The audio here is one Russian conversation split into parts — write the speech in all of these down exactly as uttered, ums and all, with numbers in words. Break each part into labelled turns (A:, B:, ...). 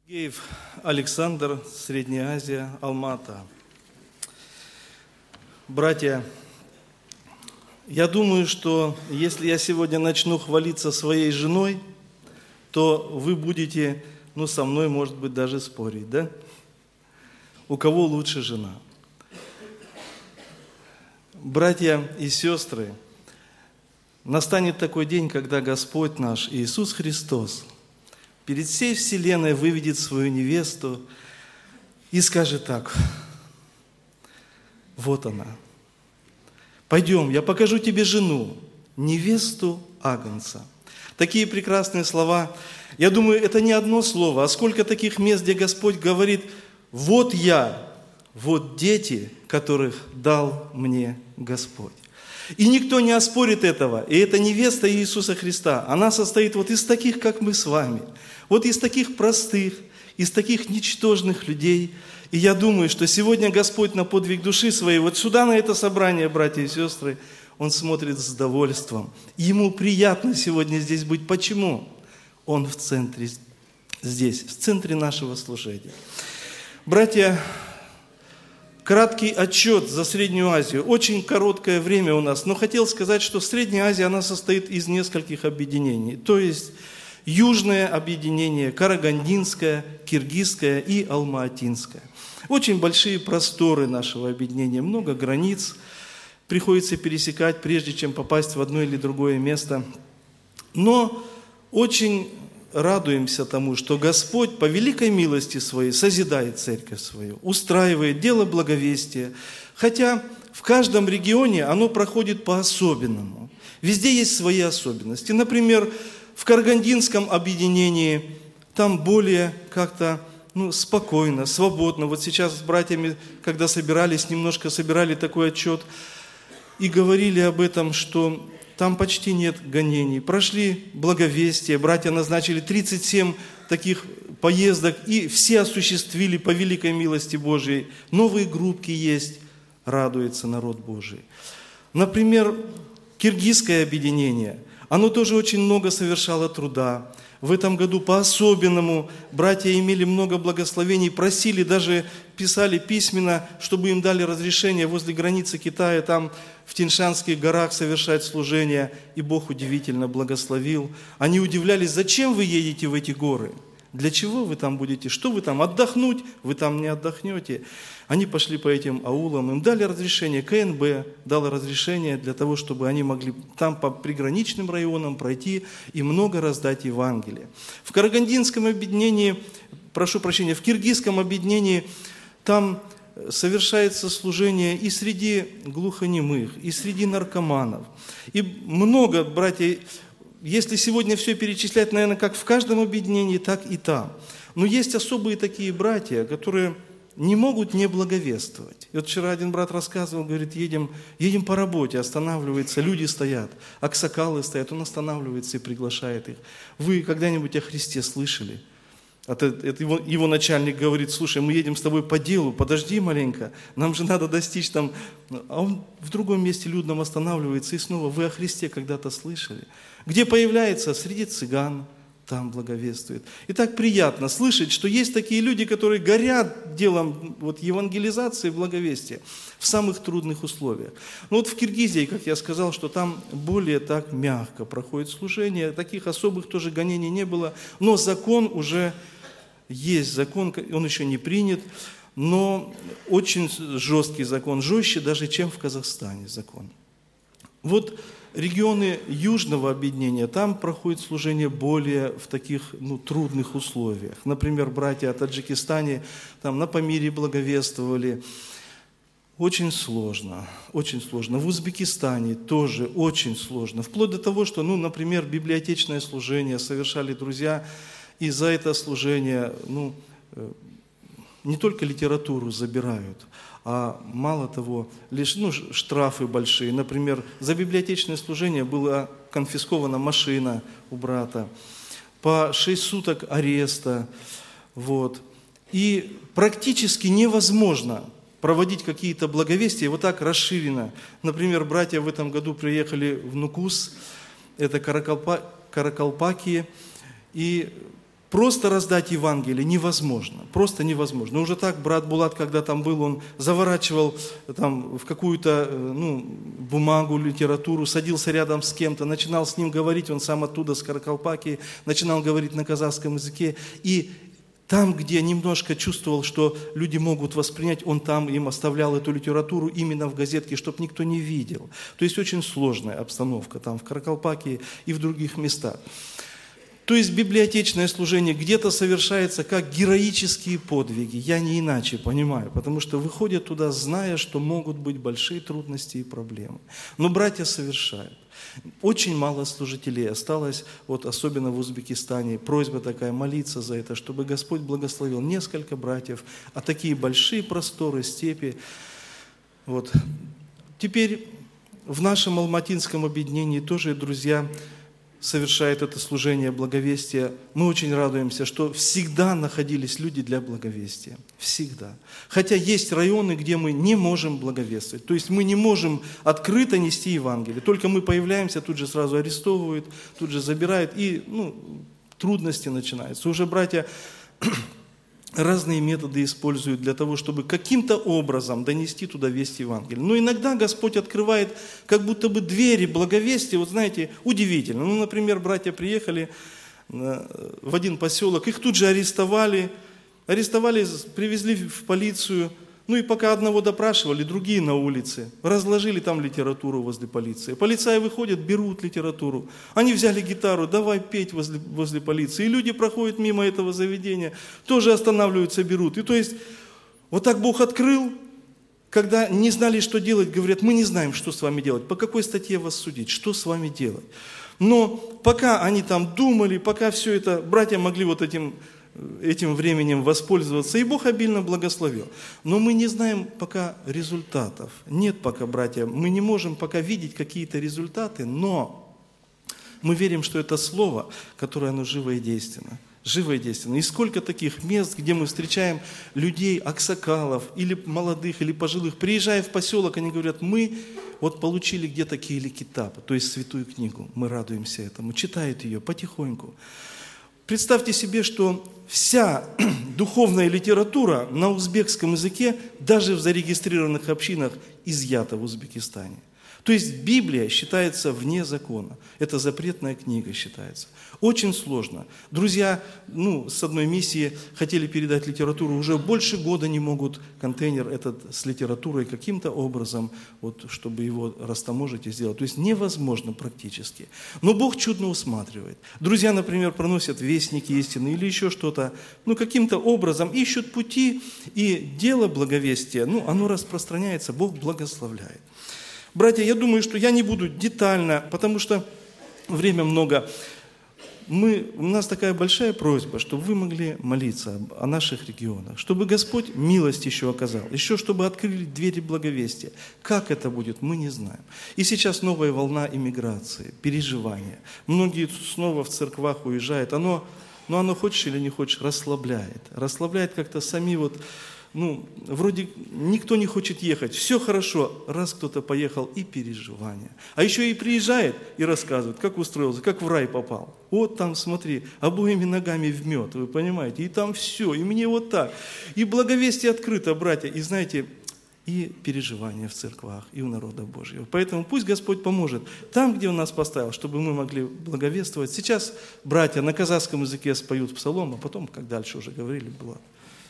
A: Сергеев Александр, Средняя Азия, Алма-Ата. Братья, я думаю, что если я сегодня начну хвалиться своей женой, то вы будете, ну, со мной, может быть, даже спорить, да? У кого лучше жена? Братья и сестры, настанет такой день, когда Господь наш Иисус Христос перед всей вселенной выведет свою невесту и скажет так: вот она, пойдем, я покажу тебе жену, невесту Агнца. Такие прекрасные слова. Я думаю, это не одно слово, а сколько таких мест, где Господь говорит: вот я, вот дети, которых дал мне Господь. И никто не оспорит этого. И эта невеста Иисуса Христа, она состоит вот из таких, как мы с вами. Вот из таких простых, из таких ничтожных людей. И я думаю, что сегодня Господь на подвиг души своей, вот сюда, на это собрание, братья и сестры, Он смотрит с довольством. Ему приятно сегодня здесь быть. Почему? Он в центре здесь, в центре нашего служения. Братья, краткий отчет за Среднюю Азию. Очень короткое время у нас, но хотел сказать, что Средняя Азия, она состоит из нескольких объединений. То есть Южное объединение, Карагандинское, Киргизское и Алма-Атинское. Очень большие просторы нашего объединения, много границ. Приходится пересекать, прежде чем попасть в одно или другое место. Но очень радуемся тому, что Господь по великой милости Своей созидает церковь свою, устраивает дело благовестия. Хотя в каждом регионе оно проходит по-особенному. Везде есть свои особенности. Например, в Карагандинском объединении там более как-то ну, спокойно, свободно. Вот сейчас с братьями, когда собирались, немножко собирали такой отчет и говорили об этом, что там почти нет гонений. Прошли благовестие, братья назначили тридцать семь таких поездок, и все осуществили по великой милости Божией. Новые группки есть, радуется народ Божий. Например, Киргизское объединение, оно тоже очень много совершало труда. В этом году по-особенному братья имели много благословений, просили, даже писали письменно, чтобы им дали разрешение возле границы Китая, там в Тиньшанских горах совершать служение, и Бог удивительно благословил. Они удивлялись: зачем вы едете в эти горы? Для чего вы там будете? Что вы там? Отдохнуть? Вы там не отдохнете. Они пошли по этим аулам, им дали разрешение, ка эн бэ дало разрешение для того, чтобы они могли там по приграничным районам пройти и много раздать Евангелие. В Карагандинском объединении, прошу прощения, в Киргизском объединении там совершается служение и среди глухонемых, и среди наркоманов. И много, братья, если сегодня все перечислять, наверное, как в каждом объединении, так и там. Но есть особые такие братья, которые не могут не благовествовать. И вот вчера один брат рассказывал, говорит, едем, едем по работе, останавливается, люди стоят, аксакалы стоят, он останавливается и приглашает их. Вы когда-нибудь о Христе слышали? Это, это его, его начальник говорит: слушай, мы едем с тобой по делу, подожди маленько, нам же надо достичь там. А он в другом месте людном останавливается и снова: вы о Христе когда-то слышали? Где появляется? Среди цыган, там благовествует. И так приятно слышать, что есть такие люди, которые горят делом вот, евангелизации, благовестия в самых трудных условиях. Но вот в Киргизии, как я сказал, что там более так мягко проходит служение, таких особых тоже гонений не было, но закон уже есть, закон, он еще не принят, но очень жесткий закон, жестче даже, чем в Казахстане закон. Вот регионы Южного объединения, там проходит служение более в таких ну, трудных условиях. Например, братья от Таджикистане там на Памире благовествовали. Очень сложно, очень сложно. В Узбекистане тоже очень сложно. Вплоть до того, что, ну, например, библиотечное служение совершали друзья, и за это служение ну, не только литературу забирают, а мало того, лишь ну, штрафы большие. Например, за библиотечное служение была конфискована машина у брата, по шесть суток ареста. Вот. И практически невозможно проводить какие-то благовестия вот так расширенно. Например, братья в этом году приехали в Нукус, это Каракалпа, Каракалпакия, и Просто раздать Евангелие невозможно, просто невозможно. Уже так брат Булат, когда там был, он заворачивал там в какую-то ну, бумагу, литературу, садился рядом с кем-то, начинал с ним говорить, он сам оттуда, с Каракалпакии, начинал говорить на казахском языке. И там, где немножко чувствовал, что люди могут воспринять, он там им оставлял эту литературу именно в газетке, чтобы никто не видел. То есть очень сложная обстановка там в Каракалпакии и в других местах. То есть библиотечное служение где-то совершается как героические подвиги, я не иначе понимаю, потому что выходят туда, зная, что могут быть большие трудности и проблемы. Но братья совершают. Очень мало служителей осталось, вот особенно в Узбекистане. Просьба такая, молиться за это, чтобы Господь благословил несколько братьев, а такие большие просторы, степи. Вот. Теперь в нашем алматинском объединении тоже, друзья, совершает это служение благовестия. Мы очень радуемся, что всегда находились люди для благовестия. Всегда. Хотя есть районы, где мы не можем благовествовать. То есть мы не можем открыто нести Евангелие. Только мы появляемся, тут же сразу арестовывают, тут же забирают, и ну, трудности начинаются. Уже братья разные методы используют для того, чтобы каким-то образом донести туда весть Евангелия. Но иногда Господь открывает как будто бы двери благовестия, вот знаете, удивительно. Ну, например, братья приехали в один поселок, их тут же арестовали, арестовали, привезли в полицию. Ну и пока одного допрашивали, другие на улице. Разложили там литературу возле полиции. Полицаи выходят, берут литературу. Они взяли гитару, давай петь возле, возле полиции. И люди проходят мимо этого заведения, тоже останавливаются, берут. И то есть вот так Бог открыл, когда не знали, что делать, говорят, мы не знаем, что с вами делать, по какой статье вас судить, что с вами делать. Но пока они там думали, пока все это, братья могли вот этим... этим временем воспользоваться, и Бог обильно благословил. Но мы не знаем пока результатов. Нет пока, братья, мы не можем пока видеть какие-то результаты, но мы верим, что это Слово, которое оно живо и действенно. Живо и действенно. И сколько таких мест, где мы встречаем людей, аксакалов, или молодых, или пожилых, приезжая в поселок, они говорят, мы вот получили где-то Кейли Китаб, то есть святую книгу, мы радуемся этому, читают ее потихоньку. Представьте себе, что вся духовная литература на узбекском языке даже в зарегистрированных общинах изъята в Узбекистане. То есть Библия считается вне закона. Это запретная книга считается. Очень сложно. Друзья, ну, с одной миссии хотели передать литературу, уже больше года не могут контейнер этот с литературой каким-то образом, вот, чтобы его растаможить и сделать. То есть невозможно практически. Но Бог чудно усматривает. Друзья, например, проносят вестники истины или еще что-то, ну, каким-то образом ищут пути, и дело благовестия, ну, оно распространяется, Бог благословляет. Братья, я думаю, что я не буду детально, потому что время много. Мы, у нас такая большая просьба, чтобы вы могли молиться о наших регионах, чтобы Господь милость еще оказал, еще чтобы открыли двери благовестия. Как это будет, мы не знаем. И сейчас новая волна иммиграции, переживания. Многие снова в церквах уезжают. Оно, но оно, хочешь или не хочешь, расслабляет. Расслабляет как-то сами вот... Ну, вроде никто не хочет ехать, все хорошо, раз кто-то поехал, и переживания. А еще и приезжает и рассказывает, как устроился, как в рай попал. Вот там, смотри, обоими ногами в мед, вы понимаете, и там все, и мне вот так. И благовестие открыто, братья, и знаете, и переживания в церквах, и у народа Божьего. Поэтому пусть Господь поможет там, где Он нас поставил, чтобы мы могли благовествовать. Сейчас братья на казахском языке споют псалом, а потом, как дальше уже говорили, было...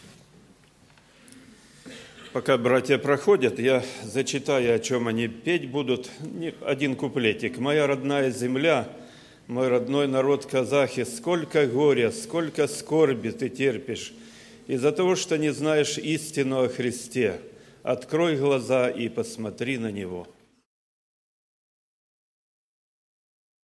B: Пока братья проходят, я зачитаю, о чем они петь будут. Один куплетик. «Моя родная земля, мой родной народ казахи, сколько горя, сколько скорби ты терпишь из-за того, что не знаешь истину о Христе. Открой глаза и посмотри на Него».